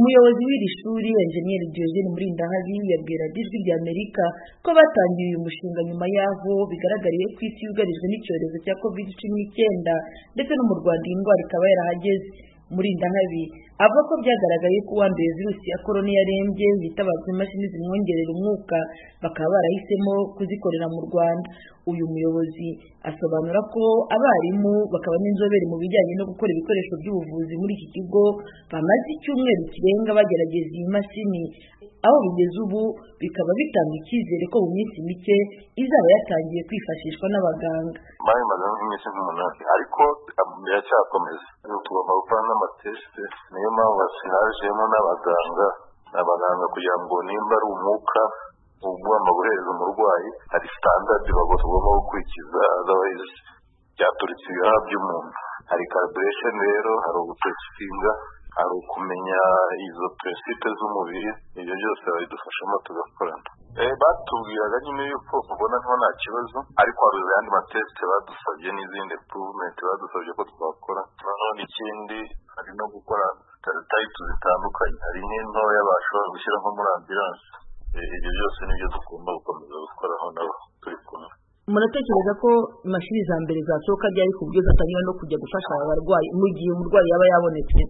umuyobozi w'iri shuri Engineer Diogene Murindahabi yabwira Ijwi ry'Amerika ko batangiye uyu mushinga nyuma yaho bigaragariye ko isi yugarijwe n'icyorezo cya COVID-19 ndetse no mu Rwanda iyi ndwara ikaba yarahageze. Murindahabi avuga ko byagaragaye ko uwanduye virusi ya corona yarembye hitabazwa imashini zimwongerera umwuka bakaba barahisemo kuzikorera mu Rwanda. Uyu muyobozi asobanura ko abarimu bakaba n'inzobere mu bijyanye no gukora ibikoresho by'ubuvuzi muri iki kigo bamaze icyumweru kirenga bagerageza iyi mashini, aho bigeze ubu bikaba bitanga icyizere ko mu minsi mike izaba yatangiye kwifashishwa n'abaganga. Maze nk'iminsi nk'umunani ariko biracyakomeza, tugomba gukora n'amatesite, niyo mpamvu basirajemo n'abaganga kugira ngo nimba ari umwuka ugomba guhereza umurwayi hari standard bagomba gukurikiza, otherwise byaturitse ibihaha by'umuntu. Hari calibration rero, hari ugutesitinga, hari ukumenya izo principe z'umubiri, ibyo byose babidufashamo tugakorana. Batubwiraga nyine yuko ubona nta kibazo, ariko hari ayandi matesite badusabye n'izindi improvement badusabye ko twakora. Noneho n'ikindi hari no gukora types zitandukanye, hari n'intoya bashobora gushyira nko muri ambulance. Ibyo byose nibyo tugomba gukomeza gukoraho nabo turi kumwe. Muratekereza ko imashini za mbere zasohoka ryari ku buryo zatangira no kujya gufasha abarwayi mu gihe umurwayi yaba yabonetse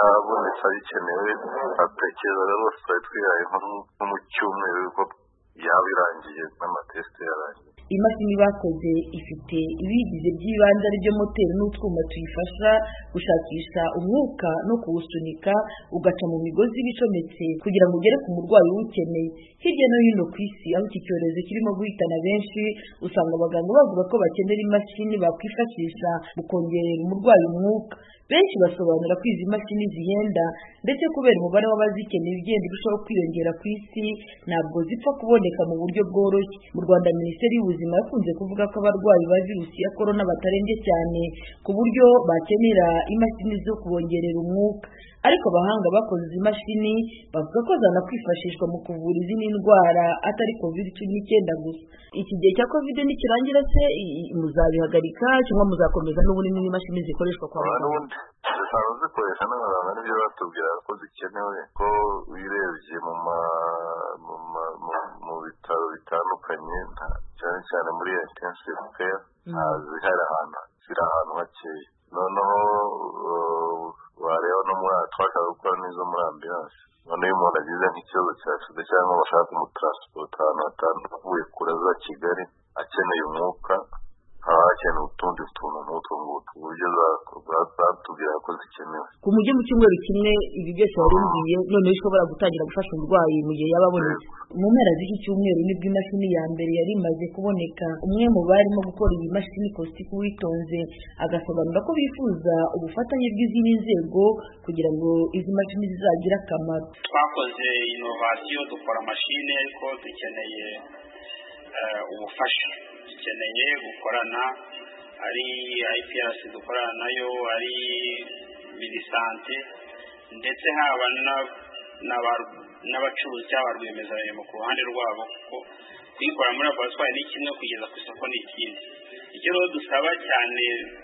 abikenewe? Atekereza rero twari twihaye nko mu cyumweru ko yaba irangiye n'amatesite yarangiye. Imashini bakoze ifite ibigize by'ibanze aribyo moteri n'utwuma tuyifasha gushakisha umwuka no kuwusunika ugaca mu migozi bicometse kugira ngo ugere ku murwayi uwukeneye. Hirya no hino ku isi aho iki cyorezo kirimo guhitana benshi, usanga abaganga bavuga ko bakenera imashini bakwifashisha mu kongerera umurwayi umwuka. Benshi basobanura ko izi mashini zihenda ndetse kubera umubare w'abazikeneye ugenda urushaho kwiyongera ku isi ntabwo zipfa kuboneka mu buryo bworoshye. Mu Rwanda Minisiteri y'Ubuzima yakunze kuvuga ko abarwayi ba virusi ya corona batarembye cyane ku buryo bakenera imashini zo kubongerera umwuka, ariko abahanga bakoze izi mashini bavuga ko zanakwifashishwa mu kuvura izindi ndwara atari COVID-19 gusa. Iki gihe cya COVID nikirangira se muzabihagarika cyangwa muzakomeza n'ubundi n'imashini zikoreshwa kwa muganga? Zisaba zikoresha n'abaganga, nibyo batubwira ko zikenewe, ko wirebye mu bitaro bitandukanye cyane cyane muri intensive care zihari ziri ahantu hakeya. Noneho wareba no muri twashaka gukora n'izo muri ambulance, noneho umuntu agize nk'ikibazo cya sida cyangwa bashaka kumutransport ahantu hatandukanye avuye kure za Kigali akeneye umwuka, haba hakenewe utundi tuntu nk'utwo ngutu, uburyo zatubwira ko zikenewe. Ku mujyi mu cyumweru kimwe ibi byose warumbwiye noneho ishobora gutangira gufasha umurwayi mu gihe yaba abonetse. Mu mpera z'iki cyumweru nibwo imashini ya mbere yari imaze kuboneka. Umwe mu barimo gukora iyi mashini Kositiku Witonze agasobanura ko bifuza ubufatanye bw'izindi nzego kugira ngo izi mashini zizagire akamaro. Twakoze innovation dukora mashini ariko dukeneye ubufasha, dukeneye gukorana, ari IPRC dukorana nayo, ari Minisante ndetse haba n'abacuruzi cyangwa rwiyemezamirimo ku ruhande rwabo, kuko kuyikora muri laboratoire ni kimwe, kugeza ku isoko ni ikindi. Icyo rero dusaba cyane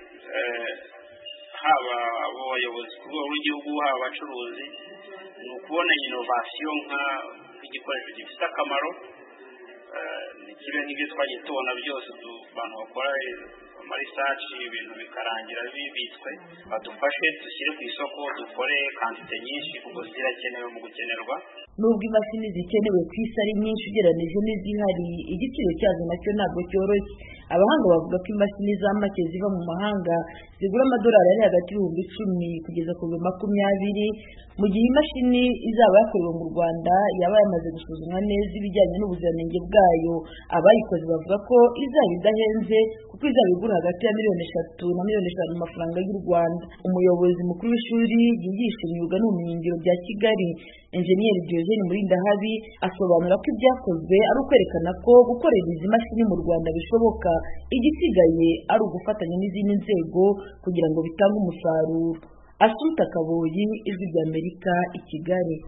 haba abayobozi ku rwego rw'igihugu haba abacuruzi ni ukubona innovation nk'igikoresho gifite akamaro. Kibe nk'ibyo twagiye tubona byose abantu bakora research ibintu bikarangira bibitswe, badufashe dushyire ku isoko, dukore quantité nyinshi kuko zirakenewe mu gukenerwa. Nubwo imashini zikenewe ku isi ari nyinshi ugereranije n'izihari, igiciro cyazo nacyo ntabwo cyoroshye. Abahanga bavuga ko imashini za make ziva mu mahanga zigura amadolari ari hagati y'ibihumbi 10 kugeza ku 20, mu gihe imashini izaba yakorewe mu Rwanda yaba yamaze gusuzumwa neza ibijyanye n'ubuziranenge bwayo. Abayikoze bavuga ko izaba idahenze kuko izaba igura hagati ya $3 na $5 mu mafaranga y'u Rwanda. Umuyobozi mukuru w'ishuri ryigisha imyuga n'ubumenyingiro bya Kigali, Engineer Diogene Murindahabi, asobanura ko ibyakozwe ari ukwerekana ko gukorera izi mashini mu Rwanda bishoboka, igisigaye ari ugufatanya n'izindi nzego kugira ngo bitange umusaruro. Assumpta Kaboyi, Ijwi ry'Amerika, i Kigali.